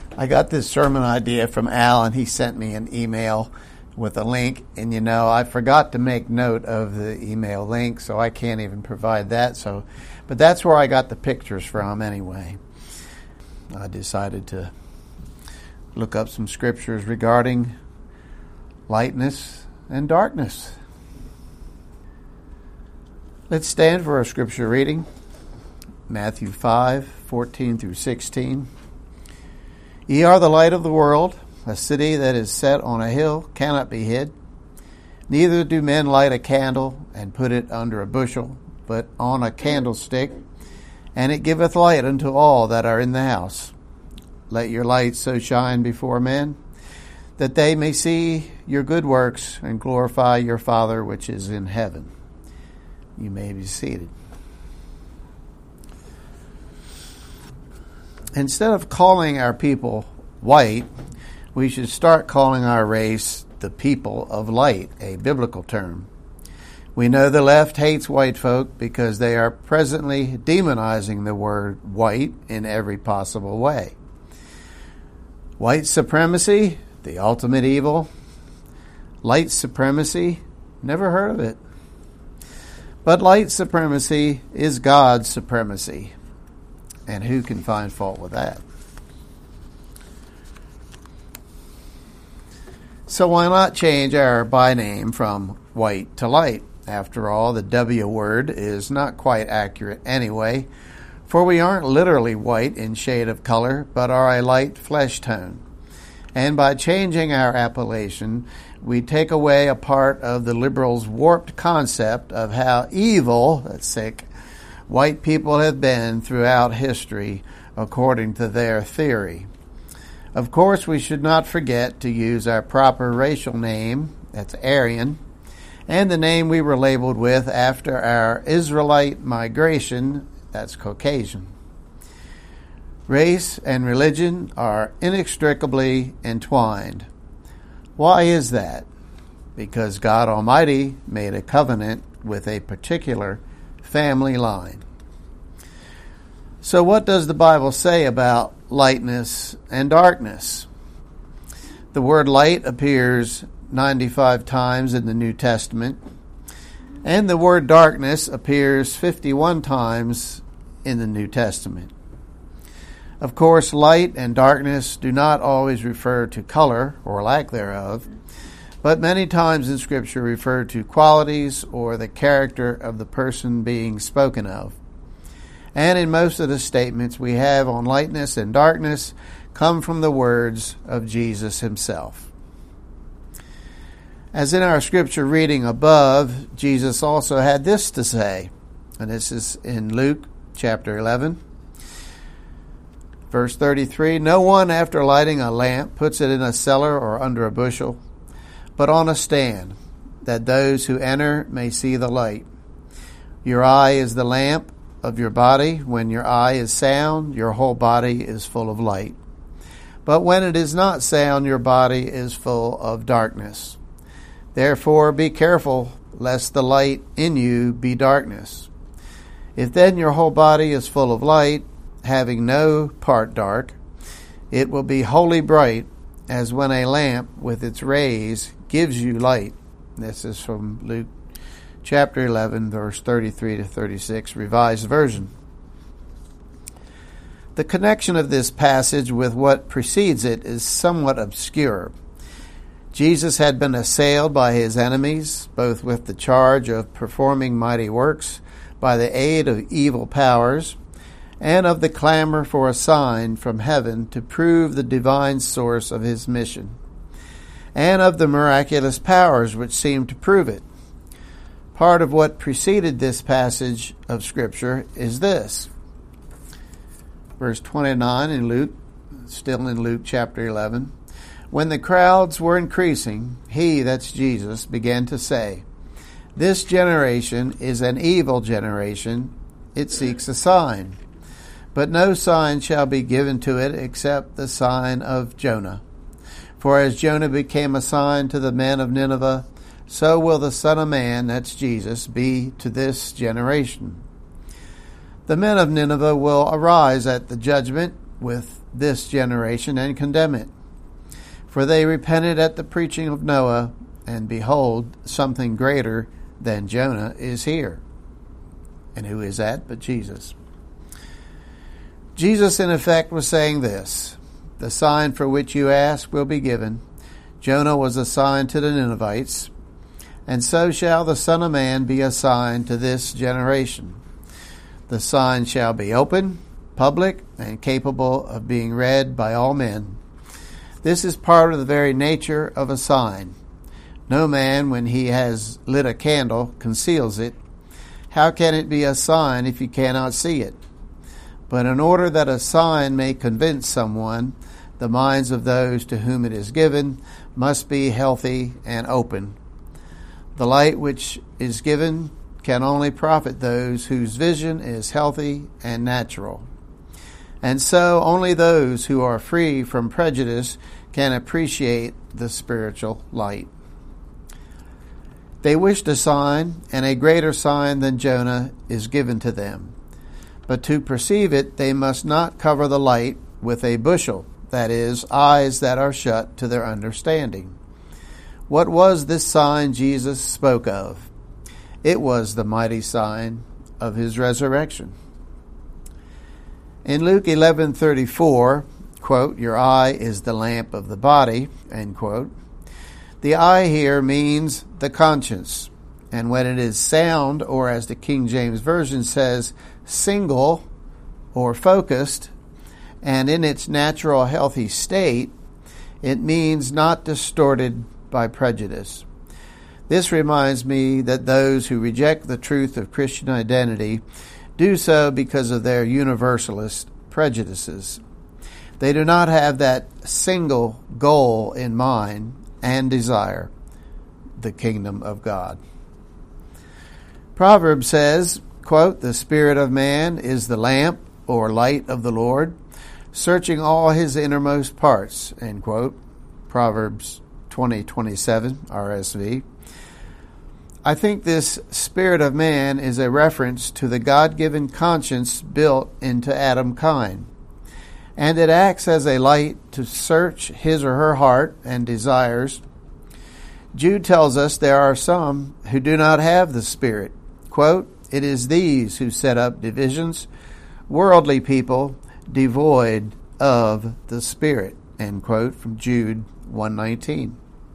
I got this sermon idea from Al, and he sent me an email with a link. And, I forgot to make note of the email link, so I can't even provide that. But that's where I got the pictures from anyway. I decided to look up some scriptures regarding lightness and darkness. Let's stand for our scripture reading. Matthew 5:14 through 16. Ye are the light of the world. A city that is set on a hill cannot be hid. Neither do men light a candle and put it under a bushel, but on a candlestick, and it giveth light unto all that are in the house. Let your light so shine before men, that they may see your good works and glorify your Father which is in heaven. You may be seated. Instead of calling our people white, we should start calling our race the people of light, a biblical term. We know the left hates white folk because they are presently demonizing the word white in every possible way. White supremacy, the ultimate evil. Light supremacy, never heard of it. But light supremacy is God's supremacy. And who can find fault with that? So why not change our by name from white to light? After all, the W word is not quite accurate anyway, for we aren't literally white in shade of color, but are a light flesh tone. And by changing our appellation, we take away a part of the liberals' warped concept of how evil, that's sick, white people have been throughout history, according to their theory. Of course, we should not forget to use our proper racial name, that's Aryan, and the name we were labeled with after our Israelite migration, that's Caucasian. Race and religion are inextricably entwined. Why is that? Because God Almighty made a covenant with a particular family line. So what does the Bible say about lightness and darkness? The word light appears 95 times in the New Testament, and the word darkness appears 51 times in the New Testament. Of course, light and darkness do not always refer to color or lack thereof, but many times in Scripture refer to qualities or the character of the person being spoken of. And in most of the statements we have on lightness and darkness come from the words of Jesus himself. As in our Scripture reading above, Jesus also had this to say, and this is in Luke chapter 11. Verse 33, No one after lighting a lamp puts it in a cellar or under a bushel, but on a stand, that those who enter may see the light. Your eye is the lamp of your body. When your eye is sound, your whole body is full of light. But when it is not sound, your body is full of darkness. Therefore be careful, lest the light in you be darkness. If then your whole body is full of light, having no part dark, it will be wholly bright, as when a lamp with its rays gives you light. This is from Luke chapter 11, verse 33 to 36, Revised Version. The connection of this passage with what precedes it is somewhat obscure. Jesus had been assailed by his enemies, both with the charge of performing mighty works by the aid of evil powers, and of the clamor for a sign from heaven to prove the divine source of his mission, and of the miraculous powers which seemed to prove it. Part of what preceded this passage of Scripture is this. Verse 29 in Luke, still in Luke chapter 11, When the crowds were increasing, he, that's Jesus, began to say, This generation is an evil generation. It seeks a sign. But no sign shall be given to it except the sign of Jonah. For as Jonah became a sign to the men of Nineveh, so will the Son of Man, that's Jesus, be to this generation. The men of Nineveh will arise at the judgment with this generation and condemn it. For they repented at the preaching of Noah, and behold, something greater than Jonah is here. And who is that but Jesus? Jesus, in effect, was saying this: the sign for which you ask will be given. Jonah was a sign to the Ninevites, and so shall the Son of Man be a sign to this generation. The sign shall be open, public, and capable of being read by all men. This is part of the very nature of a sign. No man, when he has lit a candle, conceals it. How can it be a sign if you cannot see it? But in order that a sign may convince someone, the minds of those to whom it is given must be healthy and open. The light which is given can only profit those whose vision is healthy and natural. And so only those who are free from prejudice can appreciate the spiritual light. They wished a sign, and a greater sign than Jonah is given to them. But to perceive it, they must not cover the light with a bushel, that is, eyes that are shut to their understanding. What was this sign Jesus spoke of? It was the mighty sign of his resurrection. In Luke 11:34, quote, "Your eye is the lamp of the body," end quote. The eye here means the conscience, and when it is sound, or as the King James Version says, single or focused, and in its natural healthy state, it means not distorted by prejudice. This reminds me that those who reject the truth of Christian identity do so because of their universalist prejudices. They do not have that single goal in mind and desire, the kingdom of God. Proverbs says, quote, "The spirit of man is the lamp or light of the Lord, searching all his innermost parts," end quote. Proverbs 20:27, RSV. I think this spirit of man is a reference to the God-given conscience built into Adamkind, and it acts as a light to search his or her heart and desires. Jude tells us there are some who do not have the Spirit. Quote, "It is these who set up divisions, worldly people devoid of the Spirit," end quote, from Jude 1:19.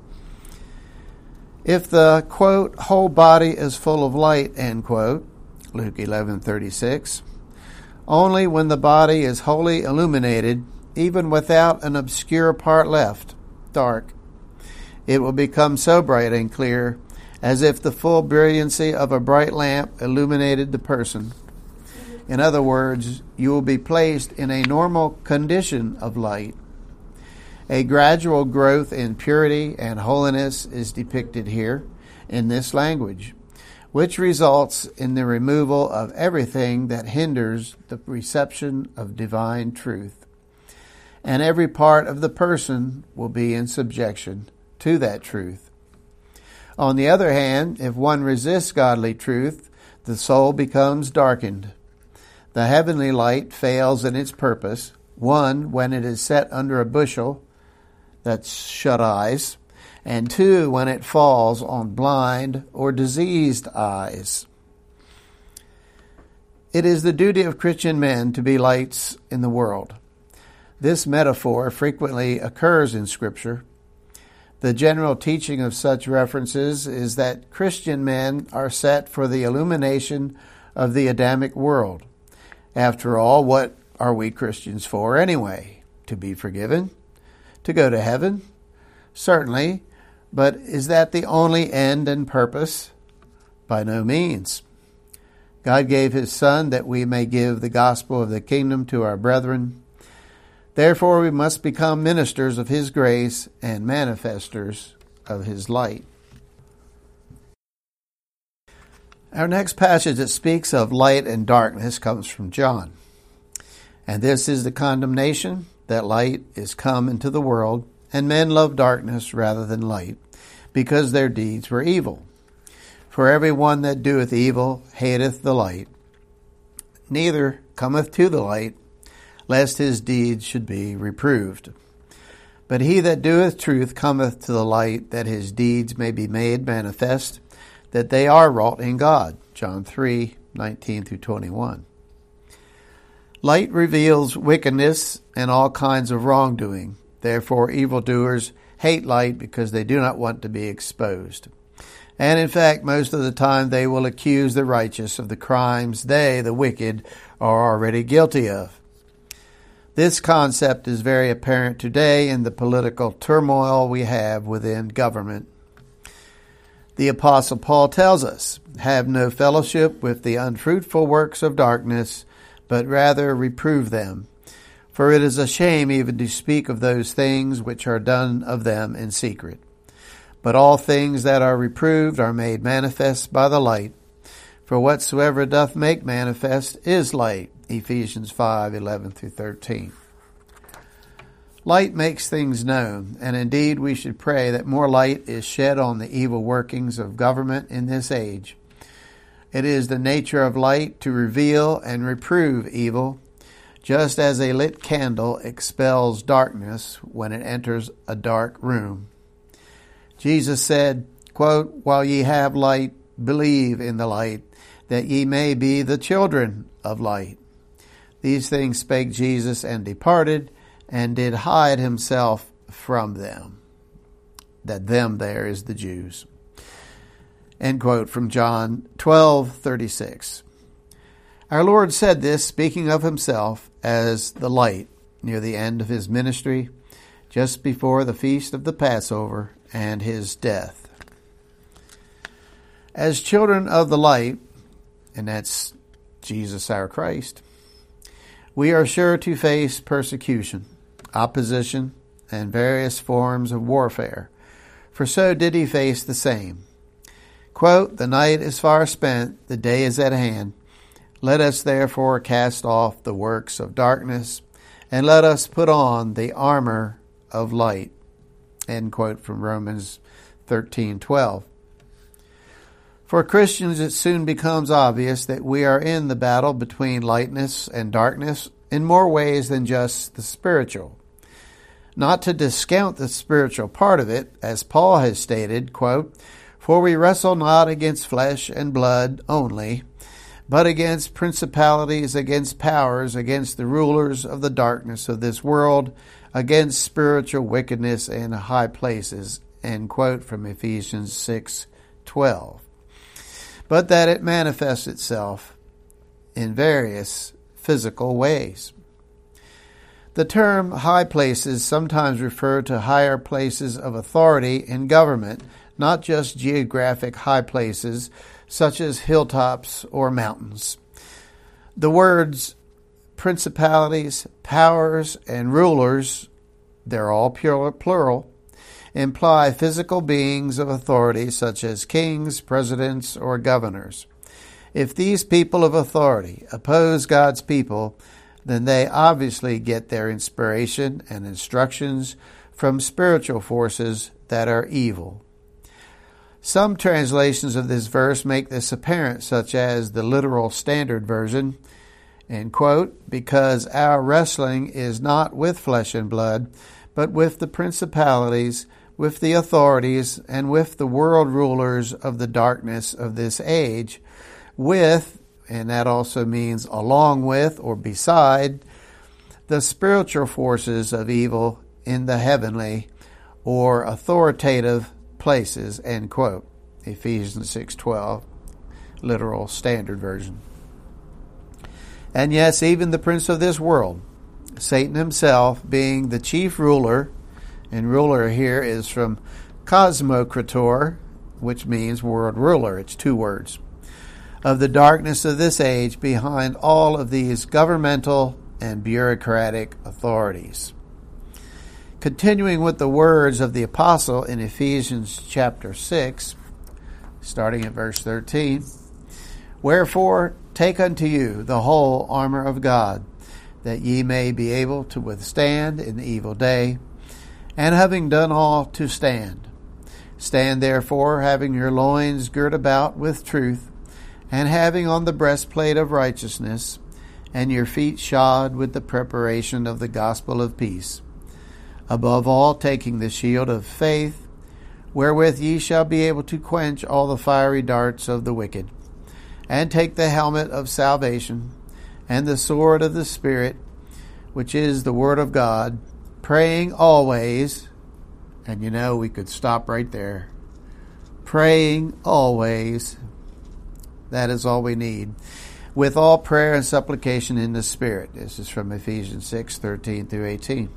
If the, quote, "whole body is full of light," end quote, Luke 11:36, only when the body is wholly illuminated, even without an obscure part left, dark, it will become so bright and clear as if the full brilliancy of a bright lamp illuminated the person. In other words, you will be placed in a normal condition of light. A gradual growth in purity and holiness is depicted here in this language, which results in the removal of everything that hinders the reception of divine truth. And every part of the person will be in subjection to that truth. On the other hand, if one resists godly truth, the soul becomes darkened. The heavenly light fails in its purpose, one, when it is set under a bushel, that's shut eyes, and two, when it falls on blind or diseased eyes. It is the duty of Christian men to be lights in the world. This metaphor frequently occurs in Scripture. The general teaching of such references is that Christian men are set for the illumination of the Adamic world. After all, what are we Christians for anyway? To be forgiven? To go to heaven? Certainly, but is that the only end and purpose? By no means. God gave his Son that we may give the gospel of the kingdom to our brethren. Therefore, we must become ministers of his grace and manifestors of his light. Our next passage that speaks of light and darkness comes from John. And this is the condemnation, that light is come into the world, and men love darkness rather than light, because their deeds were evil. For every one that doeth evil hateth the light, neither cometh to the light, lest his deeds should be reproved. But he that doeth truth cometh to the light, that his deeds may be made manifest, that they are wrought in God. John 3:19-21. Light reveals wickedness and all kinds of wrongdoing. Therefore, evildoers hate light because they do not want to be exposed. And in fact, most of the time they will accuse the righteous of the crimes they, the wicked, are already guilty of. This concept is very apparent today in the political turmoil we have within government. The Apostle Paul tells us, "Have no fellowship with the unfruitful works of darkness, but rather reprove them. For it is a shame even to speak of those things which are done of them in secret. But all things that are reproved are made manifest by the light. For whatsoever doth make manifest is light." Ephesians 5:11-13. Light makes things known, and indeed we should pray that more light is shed on the evil workings of government in this age. It is the nature of light to reveal and reprove evil, just as a lit candle expels darkness when it enters a dark room. Jesus said, quote, "While ye have light, believe in the light, that ye may be the children of light." These things spake Jesus, and departed, and did hide himself from them. That them there is the Jews. End quote from John 12:36. Our Lord said this, speaking of himself as the light, near the end of his ministry, just before the feast of the Passover and his death. As children of the light, and that's Jesus our Christ, we are sure to face persecution, opposition, and various forms of warfare, for so did he face the same. Quote, "The night is far spent, the day is at hand. Let us therefore cast off the works of darkness, and let us put on the armor of light." End quote from Romans 13:12. For Christians, it soon becomes obvious that we are in the battle between lightness and darkness in more ways than just the spiritual. Not to discount the spiritual part of it, as Paul has stated, quote, "For we wrestle not against flesh and blood only, but against principalities, against powers, against the rulers of the darkness of this world, against spiritual wickedness in high places." End quote from Ephesians 6:12. But that it manifests itself in various physical ways. The term high places sometimes refer to higher places of authority in government, not just geographic high places such as hilltops or mountains. The words principalities, powers, and rulers, they're all plural, imply physical beings of authority such as kings, presidents, or governors. If these people of authority oppose God's people, then they obviously get their inspiration and instructions from spiritual forces that are evil. Some translations of this verse make this apparent, such as the Literal Standard Version, end quote, "Because our wrestling is not with flesh and blood, but with the principalities, with the authorities, and with the world rulers of the darkness of this age, with," and that also means along with or beside, "the spiritual forces of evil in the heavenly or authoritative places," end quote. Ephesians 6:12, Literal Standard Version. And yes, even the prince of this world, Satan himself, being the chief ruler, and ruler here is from cosmokrator, which means world ruler. It's two words. Of the darkness of this age behind all of these governmental and bureaucratic authorities. Continuing with the words of the apostle in Ephesians chapter 6, starting at verse 13, "Wherefore take unto you the whole armor of God, that ye may be able to withstand in the evil day, and having done all to stand. Stand therefore, having your loins girt about with truth, and having on the breastplate of righteousness, and your feet shod with the preparation of the gospel of peace. Above all, taking the shield of faith, wherewith ye shall be able to quench all the fiery darts of the wicked, and take the helmet of salvation, and the sword of the Spirit, which is the word of God, praying always. And we could stop right there. Praying always. That is all we need. With all prayer and supplication in the Spirit. This is from Ephesians 6:13 through 18.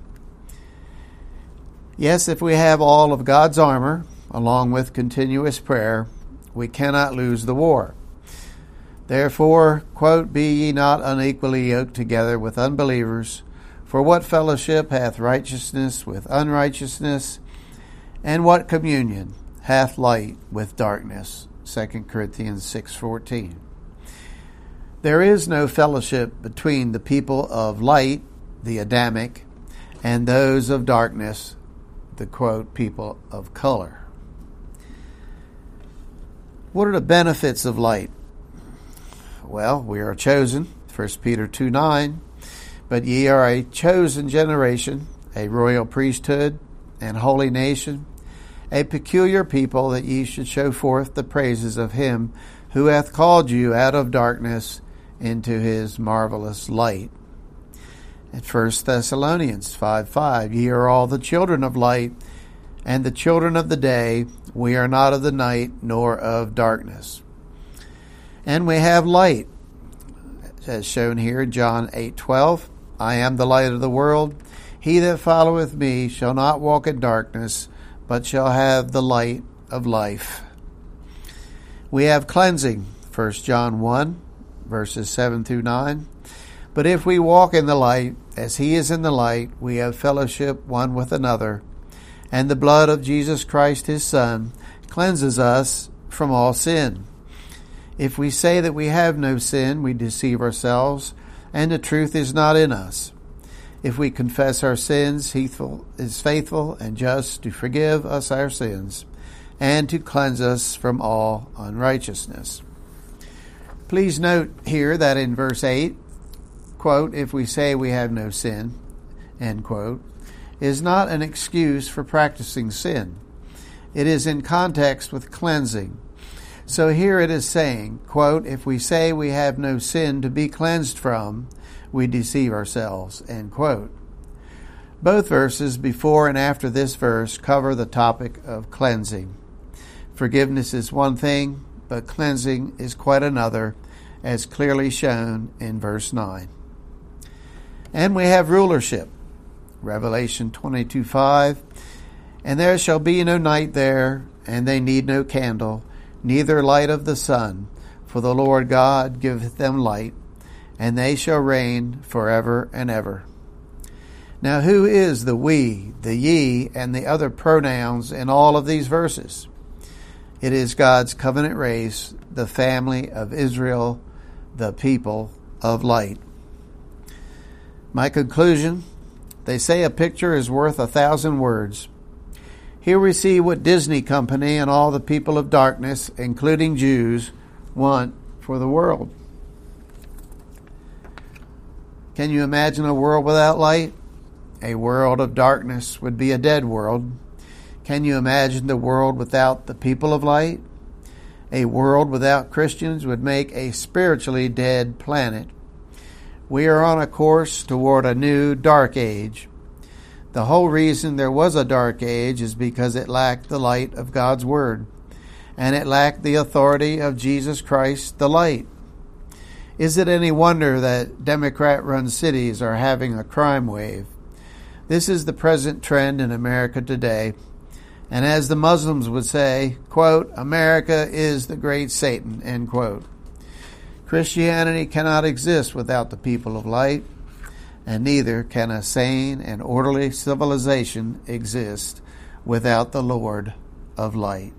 Yes, if we have all of God's armor, along with continuous prayer, we cannot lose the war. Therefore, quote, be ye not unequally yoked together with unbelievers, for what fellowship hath righteousness with unrighteousness, and what communion hath light with darkness? 2 Corinthians 6:14. There is no fellowship between the people of light, the Adamic, and those of darkness, the quote, people of color. What are the benefits of light? Well, we are chosen, 1 Peter 2:9, but ye are a chosen generation, a royal priesthood, and holy nation, a peculiar people, that ye should show forth the praises of him who hath called you out of darkness into his marvelous light. At 1 Thessalonians 5:5, ye are all the children of light, and the children of the day. We are not of the night, nor of darkness. And we have light, as shown here in John 8:12. I am the light of the world. He that followeth me shall not walk in darkness, but shall have the light of life. We have cleansing, 1 John 1, verses 7 through 9. But if we walk in the light, as he is in the light, we have fellowship one with another, and the blood of Jesus Christ his Son cleanses us from all sin. If we say that we have no sin, we deceive ourselves, and the truth is not in us. If we confess our sins, he is faithful and just to forgive us our sins, and to cleanse us from all unrighteousness. Please note here that in verse 8, quote, if we say we have no sin, end quote, is not an excuse for practicing sin. It is in context with cleansing. So here it is saying, quote, if we say we have no sin to be cleansed from, we deceive ourselves, end quote. Both verses before and after this verse cover the topic of cleansing. Forgiveness is one thing, but cleansing is quite another, as clearly shown in verse 9. And we have rulership. Revelation 22:5, and there shall be no night there, and they need no candle, neither light of the sun, for the Lord God giveth them light, and they shall reign forever and ever. Now who is the we, the ye, and the other pronouns in all of these verses? It is God's covenant race, the family of Israel, the people of light. My conclusion, they say a picture is worth 1,000 words. Here we see what Disney Company and all the people of darkness, including Jews, want for the world. Can you imagine a world without light? A world of darkness would be a dead world. Can you imagine the world without the people of light? A world without Christians would make a spiritually dead planet. We are on a course toward a new dark age. The whole reason there was a dark age is because it lacked the light of God's Word, and it lacked the authority of Jesus Christ, the light. Is it any wonder that Democrat-run cities are having a crime wave? This is the present trend in America today. And as the Muslims would say, quote, America is the great Satan, end quote. Christianity cannot exist without the people of light, and neither can a sane and orderly civilization exist without the Lord of light.